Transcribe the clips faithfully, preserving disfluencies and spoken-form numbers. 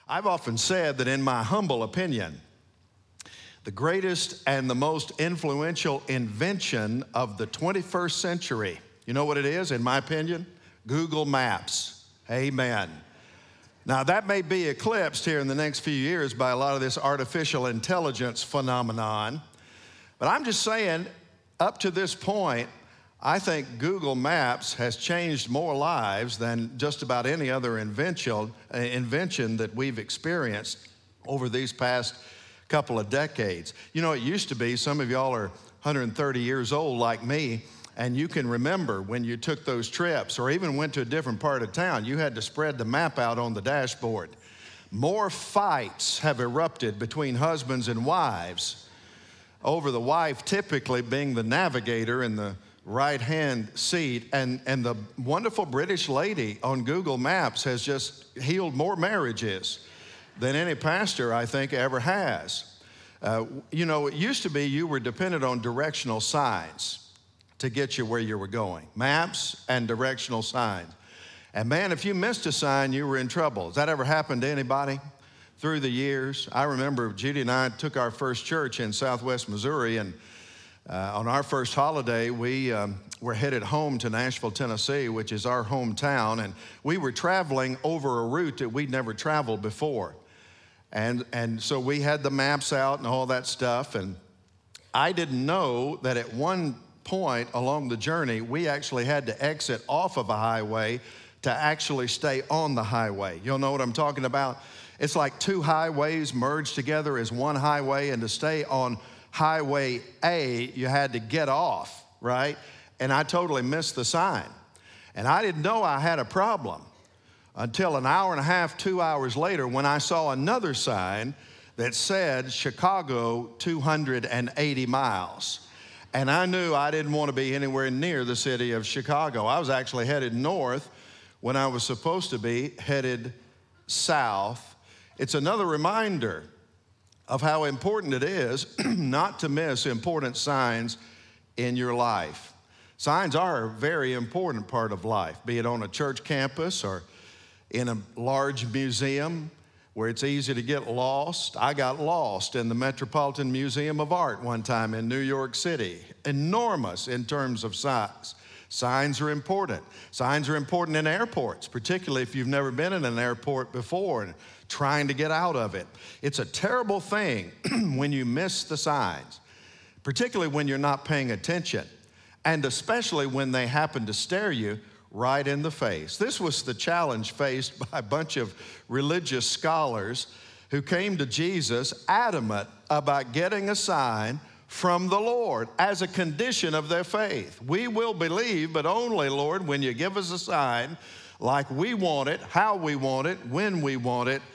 I've often said that in my humble opinion, the greatest and the most influential invention of the twenty-first century, you know what it is, in my opinion? Google Maps. Amen. Now, that may be eclipsed here in the next few years by a lot of this artificial intelligence phenomenon, but I'm just saying, up to this point, I think Google Maps has changed more lives than just about any other invention, uh, invention that we've experienced over these past couple of decades. You know, it used to be, some of y'all are one hundred thirty years old like me, and you can remember when you took those trips or even went to a different part of town, you had to spread the map out on the dashboard. More fights have erupted between husbands and wives over the wife typically being the navigator in the right-hand seat, and, and the wonderful British lady on Google Maps has just healed more marriages than any pastor, I think, ever has. Uh, you know, it used to be you were dependent on directional signs to get you where you were going. Maps and directional signs. And man, if you missed a sign, you were in trouble. Has that ever happened to anybody through the years? I remember Judy and I took our first church in Southwest Missouri, and Uh, on our first holiday, we um, were headed home to Nashville, Tennessee, which is our hometown, and we were traveling over a route that we'd never traveled before. And, and so we had the maps out and all that stuff, and I didn't know that at one point along the journey, we actually had to exit off of a highway to actually stay on the highway. You'll know what I'm talking about? It's like two highways merged together as one highway, and to stay on Highway A, you had to get off, right? And I totally missed the sign. And I didn't know I had a problem until an hour and a half, two hours later, when I saw another sign that said Chicago two hundred eighty miles. And I knew I didn't want to be anywhere near the city of Chicago. I was actually headed north when I was supposed to be headed south. It's another reminder of how important it is not to miss important signs in your life. Signs are a very important part of life, be it on a church campus or in a large museum where it's easy to get lost. I got lost in the Metropolitan Museum of Art one time in New York City. Enormous in terms of size. Signs are important. Signs are important in airports, particularly if you've never been in an airport before and trying to get out of it. It's a terrible thing when you miss the signs, particularly when you're not paying attention, and especially when they happen to stare you right in the face. This was the challenge faced by a bunch of religious scholars who came to Jesus adamant about getting a sign from the Lord as a condition of their faith. We will believe, but only, Lord, when you give us a sign like we want it, how we want it, when we want it,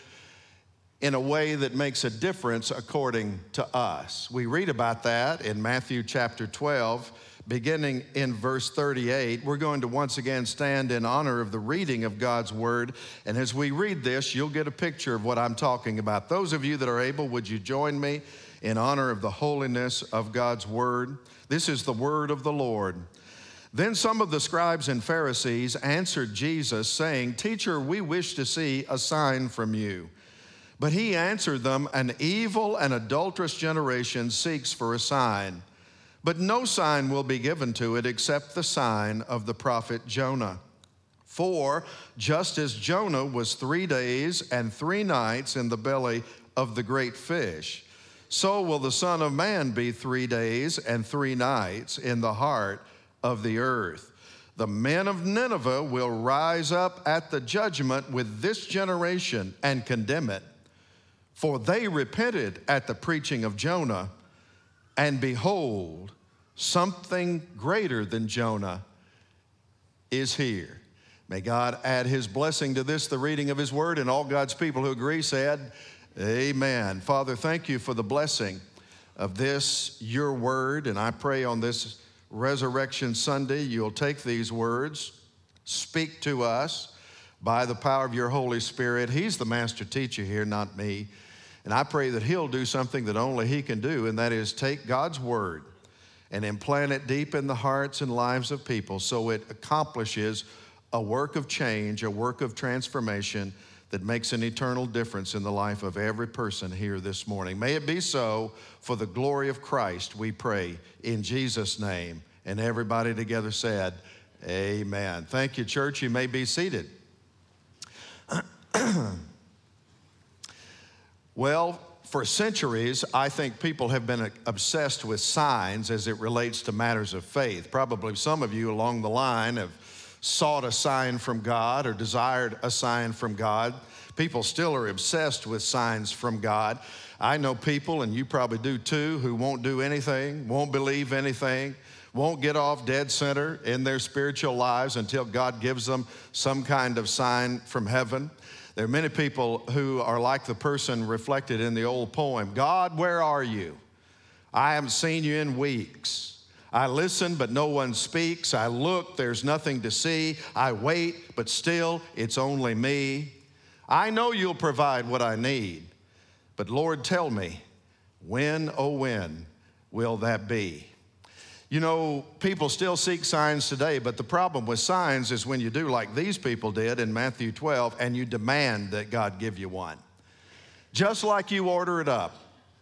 in a way that makes a difference according to us. We read about that in Matthew chapter twelve, beginning in verse thirty-eight. We're going to once again stand in honor of the reading of God's word. And as we read this, you'll get a picture of what I'm talking about. Those of you that are able, would you join me in honor of the holiness of God's word? This is the word of the Lord. Then some of the scribes and Pharisees answered Jesus, saying, "Teacher, we wish to see a sign from you." But he answered them, "An evil and adulterous generation seeks for a sign, but no sign will be given to it except the sign of the prophet Jonah. For just as Jonah was three days and three nights in the belly of the great fish, so will the Son of Man be three days and three nights in the heart of the earth. The men of Nineveh will rise up at the judgment with this generation and condemn it. For they repented at the preaching of Jonah, and behold, something greater than Jonah is here." May God add his blessing to this, the reading of his word, and all God's people who agree said, amen. Father, thank you for the blessing of this, your word, and I pray on this Resurrection Sunday, you'll take these words, speak to us by the power of your Holy Spirit. He's the master teacher here, not me. And I pray that he'll do something that only he can do, and that is take God's word and implant it deep in the hearts and lives of people so it accomplishes a work of change, a work of transformation that makes an eternal difference in the life of every person here this morning. May it be so for the glory of Christ, we pray in Jesus' name. And everybody together said, amen. Thank you, church. You may be seated. Well, for centuries, I think people have been obsessed with signs as it relates to matters of faith. Probably some of you along the line have sought a sign from God or desired a sign from God. People still are obsessed with signs from God. I know people, and you probably do too, who won't do anything, won't believe anything, won't get off dead center in their spiritual lives until God gives them some kind of sign from heaven. There are many people who are like the person reflected in the old poem, God, where are you? I haven't seen you in weeks. I listen, but no one speaks. I look, there's nothing to see. I wait, but still, it's only me. I know you'll provide what I need, but Lord, tell me, when, oh when, will that be? You know, people still seek signs today, but the problem with signs is when you do like these people did in Matthew twelve and you demand that God give you one. Just like you order it up.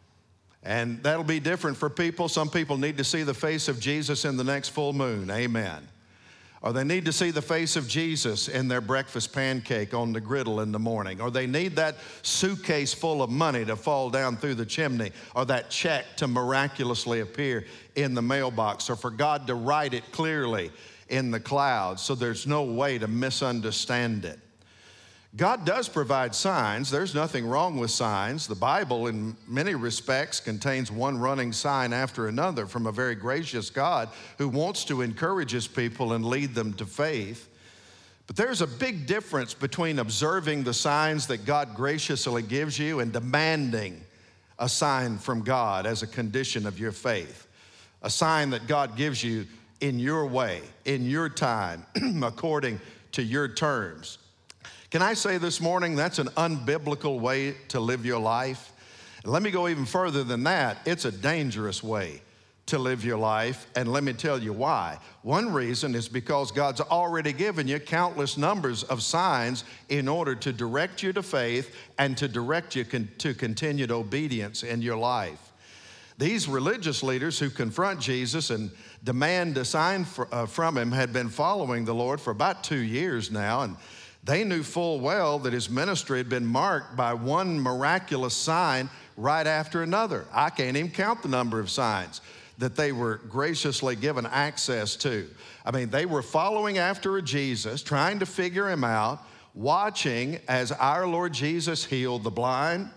And that'll be different for people. Some people need to see the face of Jesus in the next full moon. Amen. Or they need to see the face of Jesus in their breakfast pancake on the griddle in the morning. Or they need that suitcase full of money to fall down through the chimney. Or that check to miraculously appear in the mailbox. Or for God to write it clearly in the clouds so there's no way to misunderstand it. God does provide signs. There's nothing wrong with signs. The Bible, in many respects, contains one running sign after another from a very gracious God who wants to encourage his people and lead them to faith. But there's a big difference between observing the signs that God graciously gives you and demanding a sign from God as a condition of your faith. A sign that God gives you in your way, in your time, according to your terms. Can I say this morning, that's an unbiblical way to live your life? And let me go even further than that. It's a dangerous way to live your life, and let me tell you why. One reason is because God's already given you countless numbers of signs in order to direct you to faith and to direct you con- to continued obedience in your life. These religious leaders who confront Jesus and demand a sign for, uh, from him had been following the Lord for about two years now, and they knew full well that his ministry had been marked by one miraculous sign right after another. I can't even count the number of signs that they were graciously given access to. I mean, they were following after a Jesus, trying to figure him out, watching as our Lord Jesus healed the blind,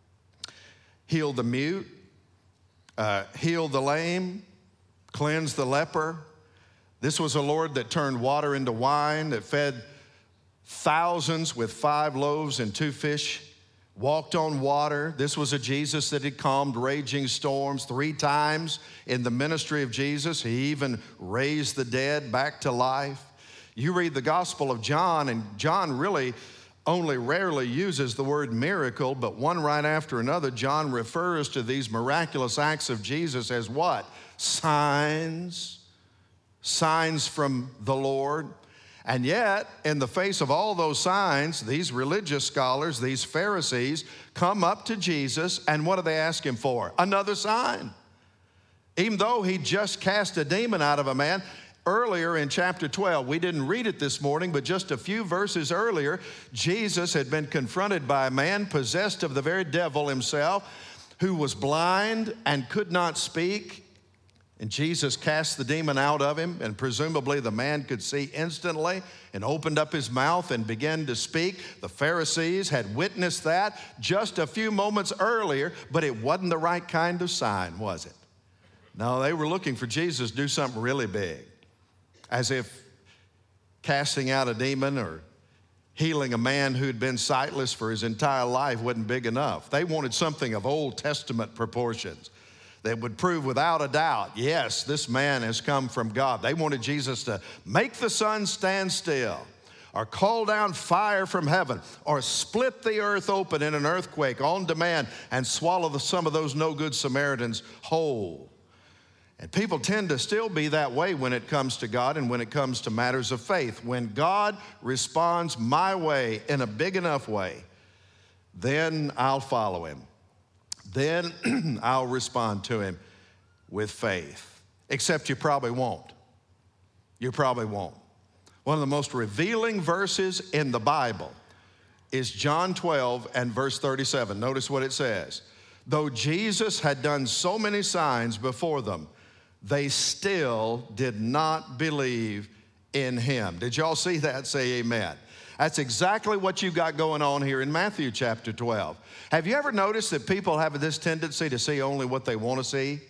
healed the mute, uh, healed the lame, cleansed the leper. This was a Lord that turned water into wine, that fed thousands with five loaves and two fish, walked on water. This was a Jesus that had calmed raging storms three times in the ministry of Jesus. He even raised the dead back to life. You read the Gospel of John, and John really only rarely uses the word miracle, but one right after another, John refers to these miraculous acts of Jesus as what? Signs. Signs from the Lord. And yet, in the face of all those signs, these religious scholars, these Pharisees, come up to Jesus, and what do they ask him for? Another sign. Even though he just cast a demon out of a man, earlier in chapter twelve, we didn't read it this morning, but just a few verses earlier, Jesus had been confronted by a man possessed of the very devil himself, who was blind and could not speak. And Jesus cast the demon out of him, and presumably the man could see instantly and opened up his mouth and began to speak. The Pharisees had witnessed that just a few moments earlier, but it wasn't the right kind of sign, was it? No, they were looking for Jesus to do something really big, as if casting out a demon or healing a man who'd been sightless for his entire life wasn't big enough. They wanted something of Old Testament proportions that would prove without a doubt, yes, this man has come from God. They wanted Jesus to make the sun stand still, or call down fire from heaven, or split the earth open in an earthquake on demand and swallow the, some of those no good Samaritans whole. And people tend to still be that way when it comes to God and when it comes to matters of faith. When God responds my way in a big enough way, then I'll follow him. Then I'll respond to him with faith. Except you probably won't. You probably won't. One of the most revealing verses in the Bible is John twelve and verse thirty-seven. Notice what it says. Though Jesus had done so many signs before them, they still did not believe in him. Did y'all see that? Say amen. That's exactly what you got going on here in Matthew chapter twelve. Have you ever noticed that people have this tendency to see only what they want to see?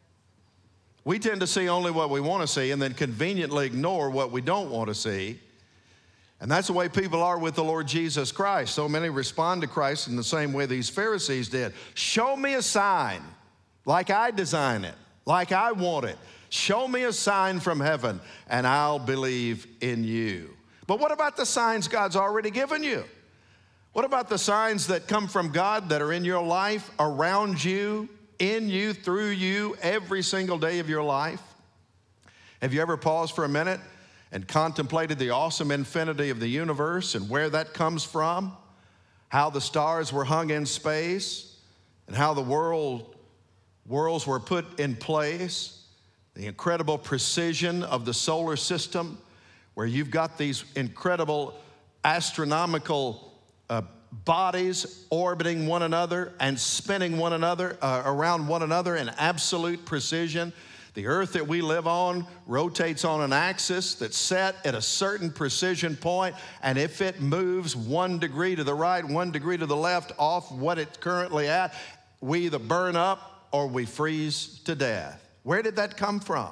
We tend to see only what we want to see and then conveniently ignore what we don't want to see. And that's the way people are with the Lord Jesus Christ. So many respond to Christ in the same way these Pharisees did. Show me a sign like I design it, like I want it. Show me a sign from heaven and I'll believe in you. But what about the signs God's already given you? What about the signs that come from God that are in your life, around you, in you, through you, every single day of your life? Have you ever paused for a minute and contemplated the awesome infinity of the universe and where that comes from? How the stars were hung in space and how the world, worlds were put in place, the incredible precision of the solar system, where you've got these incredible astronomical uh, bodies orbiting one another and spinning one another uh, around one another in absolute precision. The earth that we live on rotates on an axis that's set at a certain precision point, and if it moves one degree to the right, one degree to the left off what it's currently at, we either burn up or we freeze to death. Where did that come from?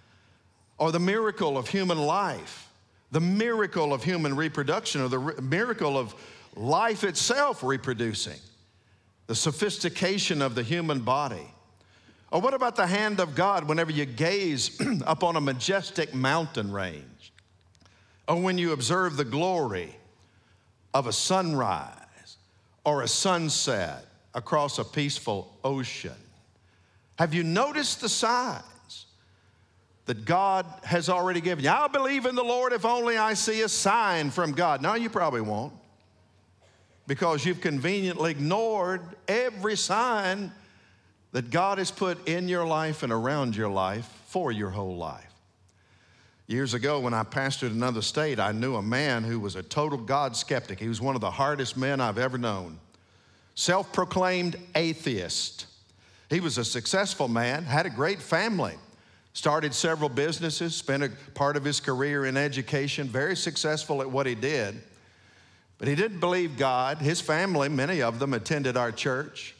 Or the miracle of human life, the miracle of human reproduction, or the re- miracle of life itself reproducing, the sophistication of the human body. Or what about the hand of God whenever you gaze upon a majestic mountain range? Or when you observe the glory of a sunrise or a sunset across a peaceful ocean? Have you noticed the signs that God has already given you? I'll believe in the Lord if only I see a sign from God. No, you probably won't, because you've conveniently ignored every sign that God has put in your life and around your life for your whole life. Years ago, when I pastored another state, I knew a man who was a total God skeptic. He was one of the hardest men I've ever known. Self-proclaimed atheist. He was a successful man, had a great family, started several businesses, spent a part of his career in education, very successful at what he did. But he didn't believe God. His family, many of them, attended our church.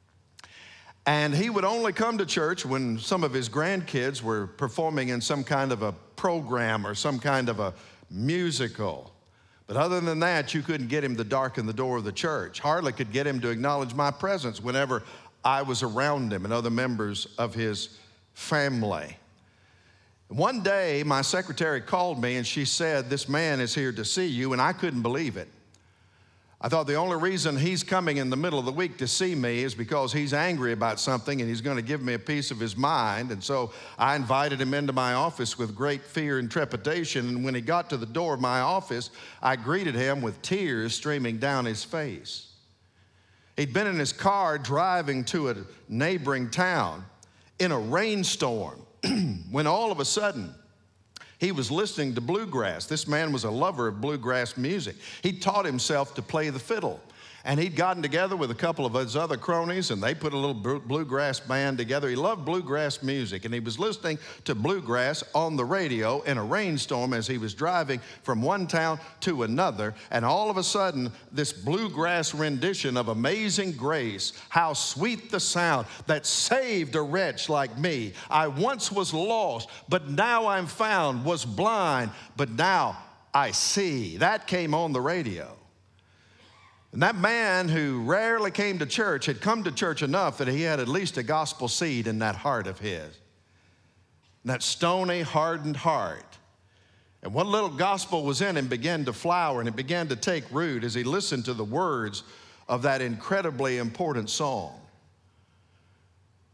And he would only come to church when some of his grandkids were performing in some kind of a program or some kind of a musical. But other than that, you couldn't get him to darken the door of the church. Hardly could get him to acknowledge my presence whenever I was around him and other members of his family. One day, my secretary called me and she said, "This man is here to see you," and I couldn't believe it. I thought the only reason he's coming in the middle of the week to see me is because he's angry about something and he's going to give me a piece of his mind. And so I invited him into my office with great fear and trepidation. And when he got to the door of my office, I greeted him with tears streaming down his face. He'd been in his car driving to a neighboring town in a rainstorm when all of a sudden, he was listening to bluegrass. This man was a lover of bluegrass music. He taught himself to play the fiddle. And he'd gotten together with a couple of his other cronies, and they put a little bluegrass band together. He loved bluegrass music, and he was listening to bluegrass on the radio in a rainstorm as he was driving from one town to another. And all of a sudden, this bluegrass rendition of Amazing Grace, how sweet the sound that saved a wretch like me. I once was lost, but now I'm found, was blind, but now I see. That came on the radio. And that man, who rarely came to church, had come to church enough that he had at least a gospel seed in that heart of his. And that stony, hardened heart. And what little gospel was in him began to flower, and it began to take root as he listened to the words of that incredibly important song.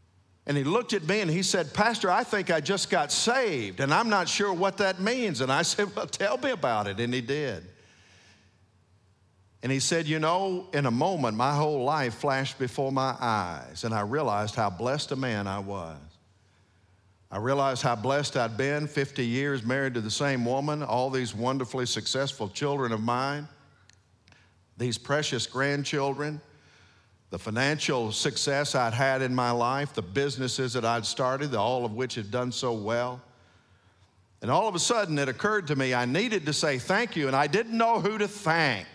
And he looked at me and he said, Pastor, I think I just got saved, and I'm not sure what that means. And I said, well, tell me about it. And he did. And he said, you know, in a moment, my whole life flashed before my eyes, and I realized how blessed a man I was. I realized how blessed I'd been, fifty years married to the same woman, all these wonderfully successful children of mine, these precious grandchildren, the financial success I'd had in my life, the businesses that I'd started, all of which had done so well. And all of a sudden, it occurred to me I needed to say thank you, and I didn't know who to thank.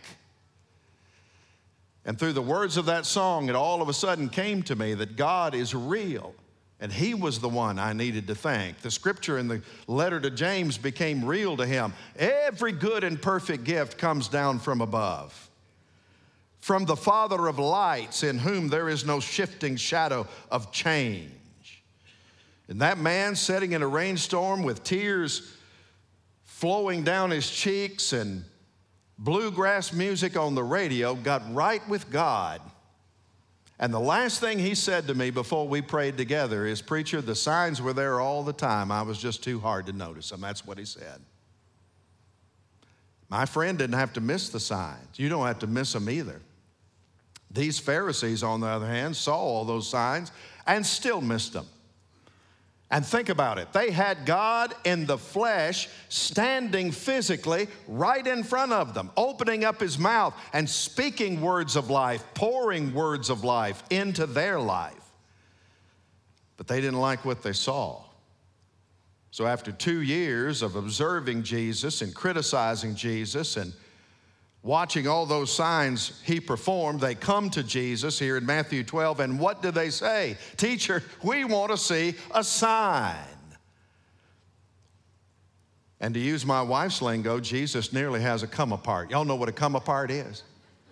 And through the words of that song, it all of a sudden came to me that God is real, and he was the one I needed to thank. The scripture in the letter to James became real to him. Every good and perfect gift comes down from above, from the Father of lights, in whom there is no shifting shadow of change. And that man sitting in a rainstorm with tears flowing down his cheeks and bluegrass music on the radio got right with God. And the last thing he said to me before we prayed together is, preacher, the signs were there all the time. I was just too hard to notice them. That's what he said. My friend didn't have to miss the signs. You don't have to miss them either. These Pharisees, on the other hand, saw all those signs and still missed them. And think about it. They had God in the flesh standing physically right in front of them, opening up his mouth and speaking words of life, pouring words of life into their life. But they didn't like what they saw. So after two years of observing Jesus and criticizing Jesus and watching all those signs he performed, they come to Jesus here in Matthew twelve, and what do they say? Teacher, we want to see a sign. And to use my wife's lingo, Jesus nearly has a come apart. Y'all know what a come apart is?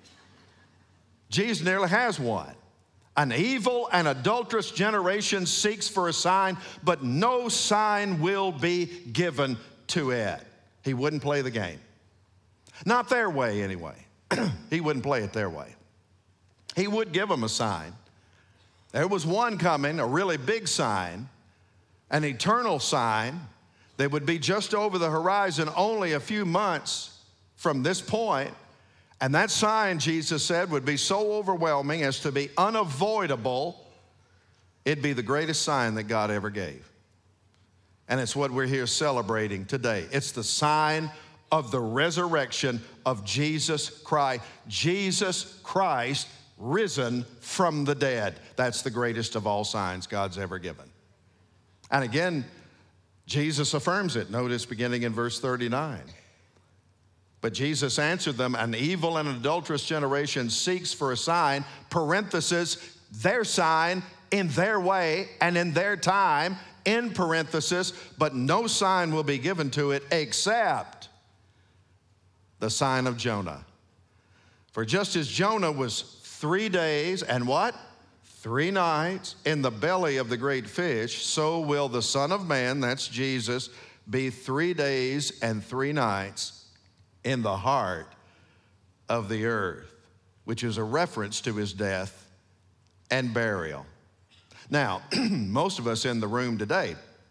Jesus nearly has one. An evil and adulterous generation seeks for a sign, but no sign will be given to it. He wouldn't play the game. Not their way, anyway. He wouldn't play it their way. He would give them a sign. There was one coming, a really big sign, an eternal sign that would be just over the horizon only a few months from this point. And that sign, Jesus said, would be so overwhelming as to be unavoidable. It'd be the greatest sign that God ever gave. And it's what we're here celebrating today. It's the sign of the resurrection of Jesus Christ. Jesus Christ risen from the dead. That's the greatest of all signs God's ever given. And again, Jesus affirms it. Notice beginning in verse thirty-nine. But Jesus answered them, an evil and adulterous generation seeks for a sign, parenthesis, their sign in their way and in their time, in parenthesis, but no sign will be given to it except the sign of Jonah. For just as Jonah was three days and what? Three nights in the belly of the great fish, so will the Son of Man, that's Jesus, be three days and three nights in the heart of the earth, which is a reference to his death and burial. Now, most of us in the room today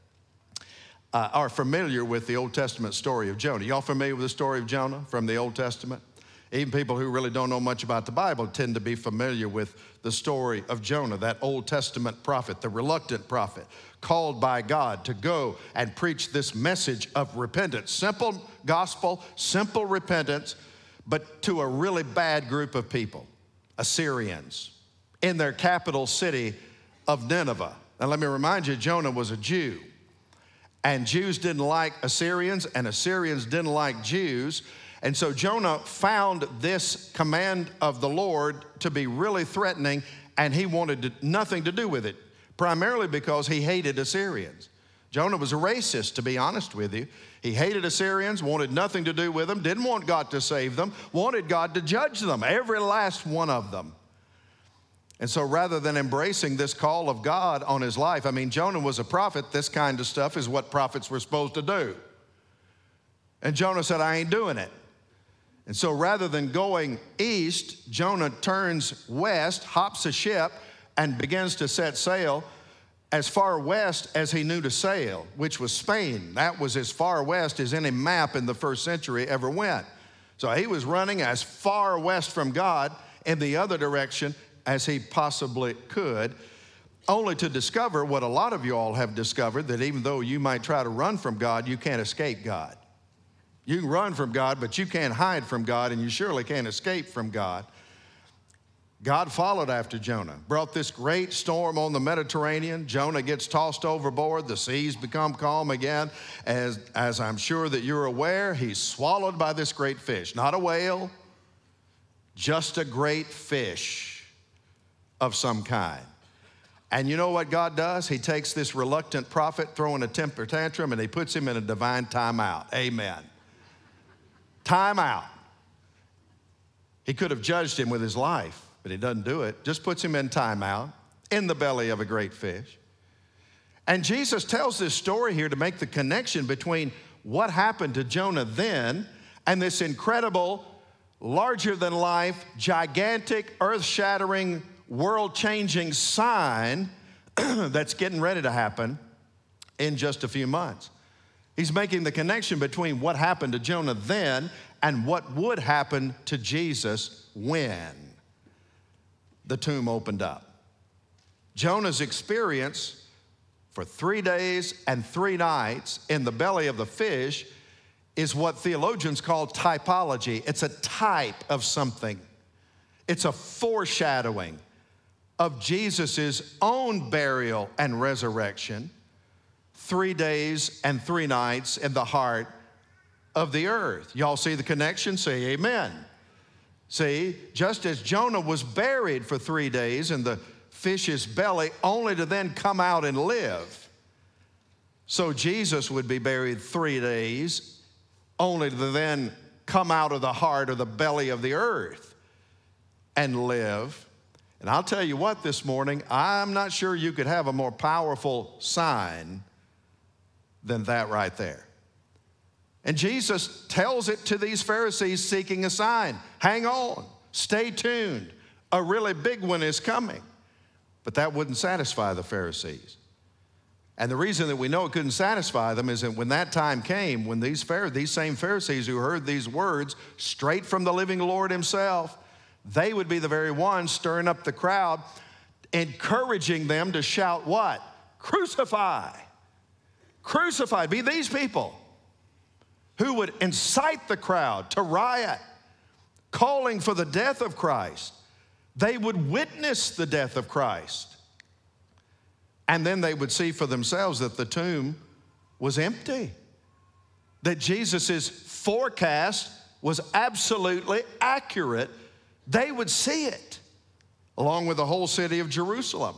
Uh, are familiar with the Old Testament story of Jonah. Y'all familiar with the story of Jonah from the Old Testament? Even people who really don't know much about the Bible tend to be familiar with the story of Jonah, that Old Testament prophet, the reluctant prophet, called by God to go and preach this message of repentance. Simple gospel, simple repentance, but to a really bad group of people, Assyrians, in their capital city of Nineveh. Now let me remind you, Jonah was a Jew. And Jews didn't like Assyrians, and Assyrians didn't like Jews. And so Jonah found this command of the Lord to be really threatening, and he wanted to, nothing to do with it, primarily because he hated Assyrians. Jonah was a racist, to be honest with you. He hated Assyrians, wanted nothing to do with them, didn't want God to save them, wanted God to judge them, every last one of them. And so rather than embracing this call of God on his life, I mean, Jonah was a prophet. This kind of stuff is what prophets were supposed to do. And Jonah said, I ain't doing it. And so rather than going east, Jonah turns west, hops a ship, and begins to set sail. as far west as he knew to sail, which was Spain. That was as far west as any map in the first century ever went. So he was running as far west from God in the other direction as he possibly could, only to discover what a lot of you all have discovered, that even though you might try to run from God, you can't escape God. You can run from God, but you can't hide from God, and you surely can't escape from God. God followed after Jonah, brought this great storm on the Mediterranean. Jonah gets tossed overboard. The seas become calm again. As, as I'm sure that you're aware, he's swallowed by this great fish. Not a whale, just a great fish of some kind. And you know what God does? He takes this reluctant prophet throwing a temper tantrum and he puts him in a divine timeout. Amen. Timeout. He could have judged him with his life, but he doesn't do it. Just puts him in timeout in the belly of a great fish. And Jesus tells this story here to make the connection between what happened to Jonah then and this incredible, larger than life, gigantic, earth-shattering, world-changing sign that's getting ready to happen in just a few months. He's making the connection between what happened to Jonah then and what would happen to Jesus when the tomb opened up. Jonah's experience for three days and three nights in the belly of the fish is what theologians call typology. It's a type of something. It's a foreshadowing of Jesus' own burial and resurrection, three days and three nights in the heart of the earth. Y'all see the connection? Say amen. See, just as Jonah was buried for three days in the fish's belly, only to then come out and live, so Jesus would be buried three days, only to then come out of the heart or the belly of the earth and live. And I'll tell you what, this morning, I'm not sure you could have a more powerful sign than that right there. And Jesus tells it to these Pharisees seeking a sign. Hang on, stay tuned. A really big one is coming. But that wouldn't satisfy the Pharisees. And the reason that we know it couldn't satisfy them is that when that time came, when these, Pharisees, these same Pharisees who heard these words straight from the living Lord himself, they would be the very ones stirring up the crowd, encouraging them to shout what? Crucify. Crucify. Be these people who would incite the crowd to riot, calling for the death of Christ. They would witness the death of Christ. And then they would see for themselves that the tomb was empty, that Jesus' forecast was absolutely accurate. They would see it, along with the whole city of Jerusalem.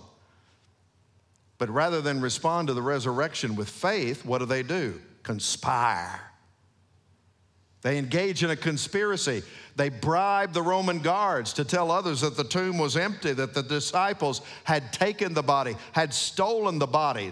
But rather than respond to the resurrection with faith, what do they do? Conspire. They engage in a conspiracy. They bribe the Roman guards to tell others that the tomb was empty, that the disciples had taken the body, had stolen the body.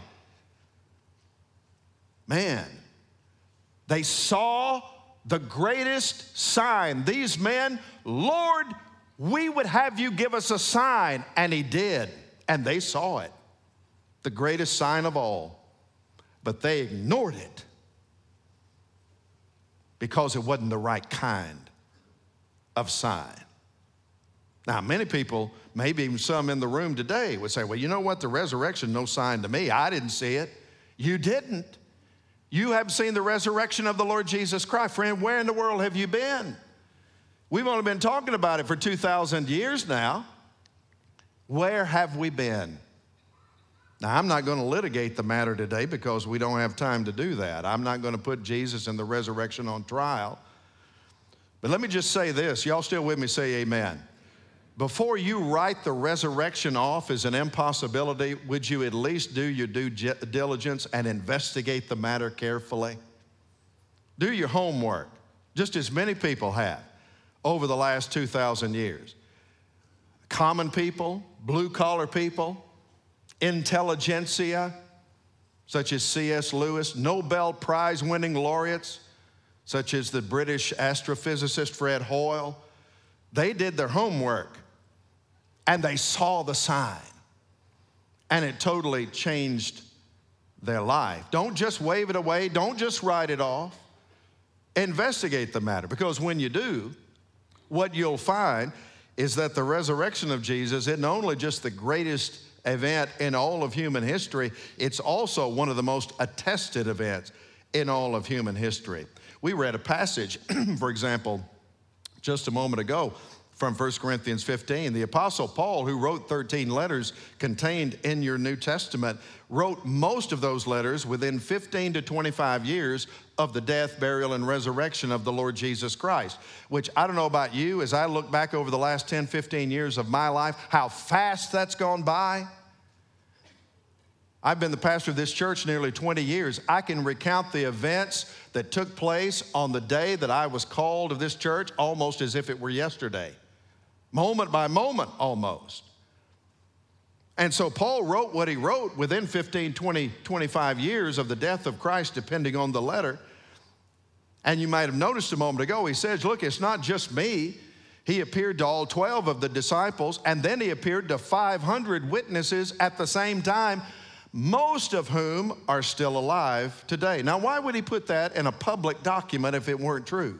Man, they saw the greatest sign. These men, Lord, we would have you give us a sign. And he did, and they saw it, the greatest sign of all. But they ignored it because it wasn't the right kind of sign. Now, many people, maybe even some in the room today, would say, well, you know what? The resurrection, no sign to me. I didn't see it. You didn't. You haven't seen the resurrection of the Lord Jesus Christ. Friend, where in the world have you been? We've only been talking about it for two thousand years now. Where have we been? Now, I'm not going to litigate the matter today because we don't have time to do that. I'm not going to put Jesus and the resurrection on trial. But let me just say this. Y'all still with me? Say amen. Before you write the resurrection off as an impossibility, would you at least do your due diligence and investigate the matter carefully? Do your homework, just as many people have over the last two thousand years. Common people, blue-collar people, intelligentsia, such as C S Lewis, Nobel Prize-winning laureates, such as the British astrophysicist Fred Hoyle. They did their homework, and they saw the sign. and it totally changed their life. Don't just wave it away. Don't just write it off. Investigate the matter, because when you do, what you'll find is that the resurrection of Jesus isn't only just the greatest event in all of human history, it's also one of the most attested events in all of human history. We read a passage, for example, just a moment ago from First Corinthians fifteen. The Apostle Paul, who wrote thirteen letters contained in your New Testament, wrote most of those letters within fifteen to twenty-five years of the death, burial, and resurrection of the Lord Jesus Christ, which I don't know about you, as I look back over the last ten, fifteen years of my life, how fast that's gone by. I've been the pastor of this church nearly twenty years. I can recount the events that took place on the day that I was called to this church almost as if it were yesterday. Moment by moment, almost. And so Paul wrote what he wrote within fifteen, twenty, twenty-five years of the death of Christ, depending on the letter. And you might have noticed a moment ago, he says, look, it's not just me. He appeared to all twelve of the disciples, and then he appeared to five hundred witnesses at the same time, most of whom are still alive today. Now, why would he put that in a public document if it weren't true?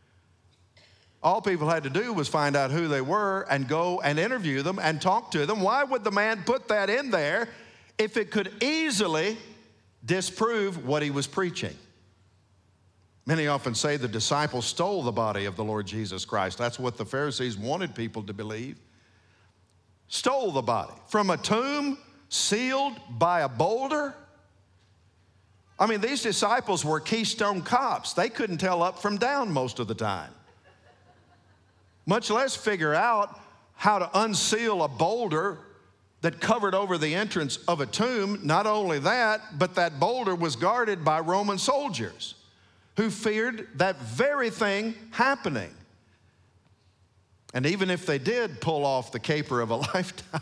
All people had to do was find out who they were and go and interview them and talk to them. Why would the man put that in there if it could easily disprove what he was preaching? Many often say the disciples stole the body of the Lord Jesus Christ. That's what the Pharisees wanted people to believe. Stole the body from a tomb sealed by a boulder. I mean, these disciples were Keystone cops. They couldn't tell up from down most of the time, much less figure out how to unseal a boulder that covered over the entrance of a tomb. Not only that, but that boulder was guarded by Roman soldiers who feared that very thing happening. And even if they did pull off the caper of a lifetime,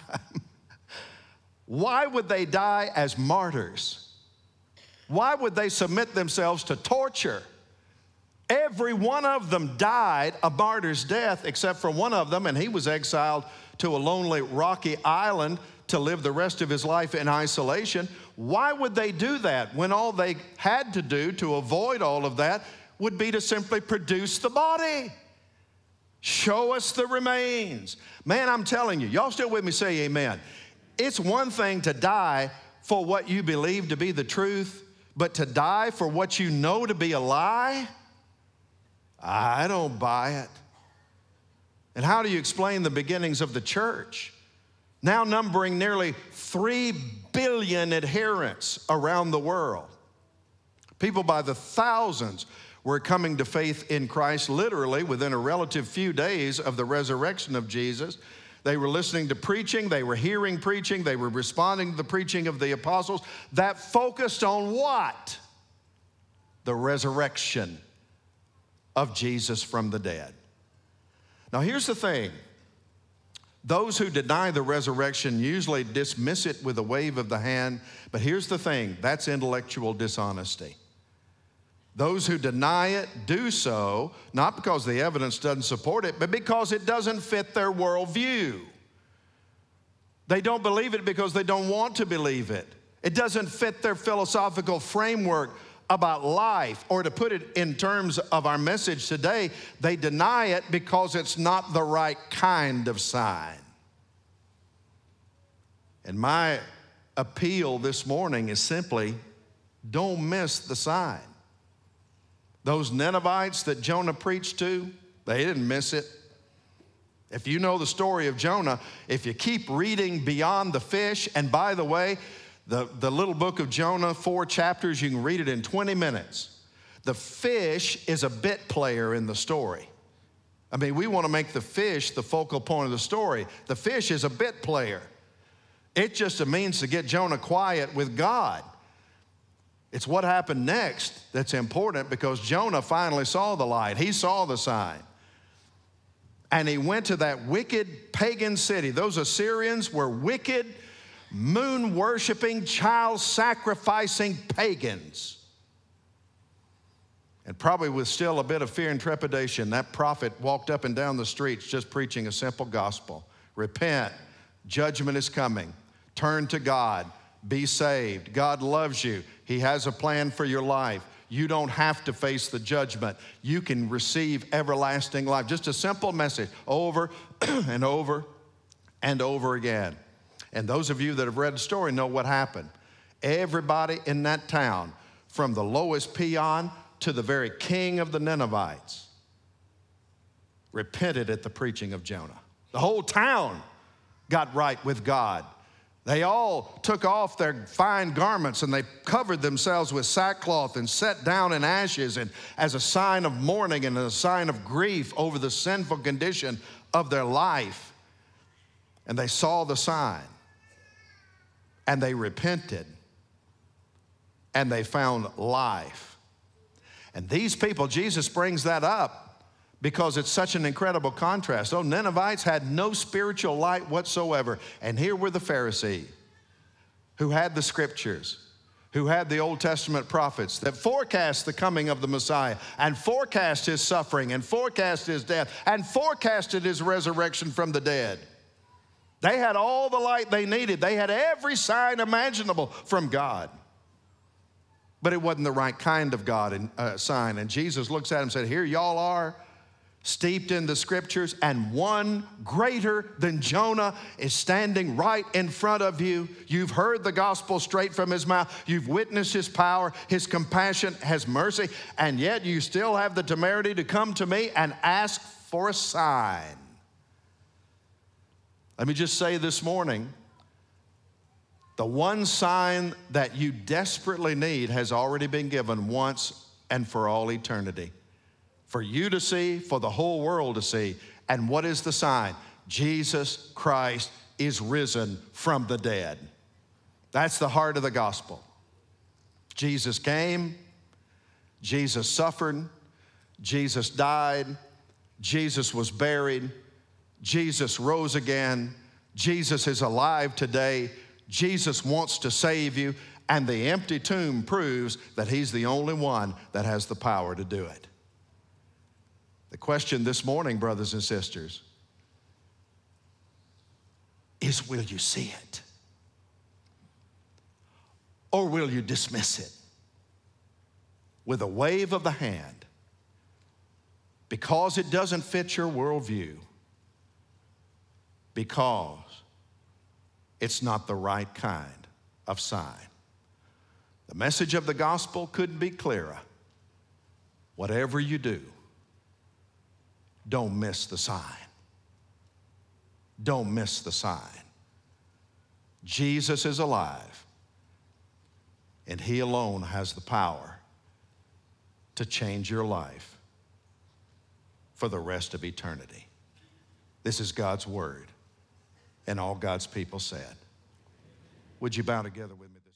why would they die as martyrs? Why would they submit themselves to torture? Every one of them died a martyr's death except for one of them, and he was exiled to a lonely, rocky island to live the rest of his life in isolation. Why would they do that when all they had to do to avoid all of that would be to simply produce the body? Show us the remains. Man, I'm telling you, y'all still with me? Say amen. It's one thing to die for what you believe to be the truth, but to die for what you know to be a lie? I don't buy it. And how do you explain the beginnings of the church, now numbering nearly three billion adherents around the world? People by the thousands were coming to faith in Christ literally within a relative few days of the resurrection of Jesus. They were listening to preaching, they were hearing preaching, they were responding to the preaching of the apostles that focused on what? The resurrection of Jesus from the dead. Now here's the thing. Those who deny the resurrection usually dismiss it with a wave of the hand, but here's the thing, that's intellectual dishonesty. Those who deny it do so not because the evidence doesn't support it, but because it doesn't fit their worldview. They don't believe it because they don't want to believe it. It doesn't fit their philosophical framework about life, or to put it in terms of our message today, they deny it because it's not the right kind of sign. And my appeal this morning is simply, don't miss the sign. Those Ninevites that Jonah preached to, they didn't miss it. If you know the story of Jonah, if you keep reading beyond the fish, and by the way, the, the little book of Jonah, four chapters, you can read it in twenty minutes. The fish is a bit player in the story. I mean, we want to make the fish the focal point of the story. The fish is a bit player. It's just a means to get Jonah quiet with God. It's what happened next that's important, because Jonah finally saw the light. He saw the sign. And he went to that wicked pagan city. Those Assyrians were wicked, moon-worshiping, child-sacrificing pagans. And probably with still a bit of fear and trepidation, that prophet walked up and down the streets just preaching a simple gospel. Repent, judgment is coming. Turn to God. Be saved. God loves you. He has a plan for your life. You don't have to face the judgment. You can receive everlasting life. Just a simple message over and over and over again. And those of you that have read the story know what happened. Everybody in that town, from the lowest peon to the very king of the Ninevites, repented at the preaching of Jonah. The whole town got right with God. They all took off their fine garments and they covered themselves with sackcloth and sat down in ashes, and as a sign of mourning and a sign of grief over the sinful condition of their life. And they saw the sign and they repented and they found life. And these people, Jesus brings that up because it's such an incredible contrast. Those Ninevites had no spiritual light whatsoever. And here were the Pharisees who had the scriptures, who had the Old Testament prophets that forecast the coming of the Messiah and forecast his suffering and forecast his death and forecasted his resurrection from the dead. They had all the light they needed. They had every sign imaginable from God. But it wasn't the right kind of God and uh, sign. And Jesus looks at them and said, here y'all are, steeped in the scriptures, and one greater than Jonah is standing right in front of you. You've heard the gospel straight from his mouth. You've witnessed his power, his compassion, his mercy, and yet you still have the temerity to come to me and ask for a sign. Let me just say this morning, the one sign that you desperately need has already been given once and for all eternity. For you to see, for the whole world to see. And what is the sign? Jesus Christ is risen from the dead. That's the heart of the gospel. Jesus came, Jesus suffered, Jesus died, Jesus was buried, Jesus rose again, Jesus is alive today, Jesus wants to save you, and the empty tomb proves that he's the only one that has the power to do it. The question this morning, brothers and sisters, is will you see it? Or will you dismiss it with a wave of the hand because it doesn't fit your worldview, because it's not the right kind of sign? The message of the gospel couldn't be clearer. Whatever you do, don't miss the sign. Don't miss the sign. Jesus is alive, and he alone has the power to change your life for the rest of eternity. This is God's word, and all God's people said. Would you bow together with me this